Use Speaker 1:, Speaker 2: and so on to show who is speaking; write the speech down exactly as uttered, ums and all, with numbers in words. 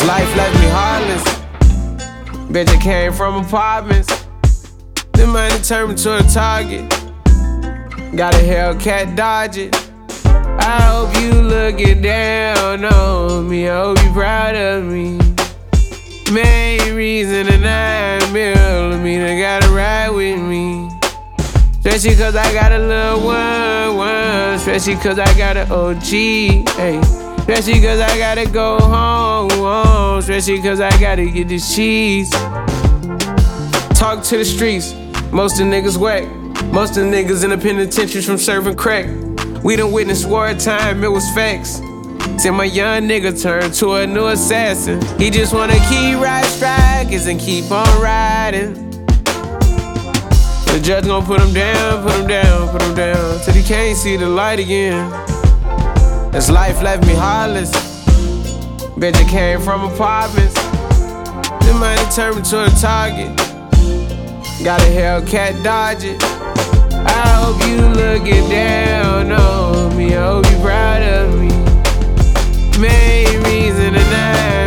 Speaker 1: life left me heartless. Bitch, I came from apartments. Then money turned me to a target. Got a Hellcat, dodge it. I hope you looking down on me. I hope you proud of me. Main reason a nine millimeter gotta ride with me. Especially cause I got a little one, one. Especially cause I got an O G, hey. Especially cause I gotta go home, home. Especially cause I gotta get this cheese. Talk to the streets, most of the niggas whack. Most of the niggas in the penitentiaries from serving crack. We done witnessed wartime, it was facts. Till my young nigga turned to a new assassin. He just wanna keep riding strikers and keep on riding. The judge gon' put him down, put him down, put him down, till he can't see the light again. This life left me heartless. Bitch, I came from apartments. Then money turned me to a target. Got a Hellcat, dodge it. I hope you looking down on me. I hope you proud of me. Main reason tonight.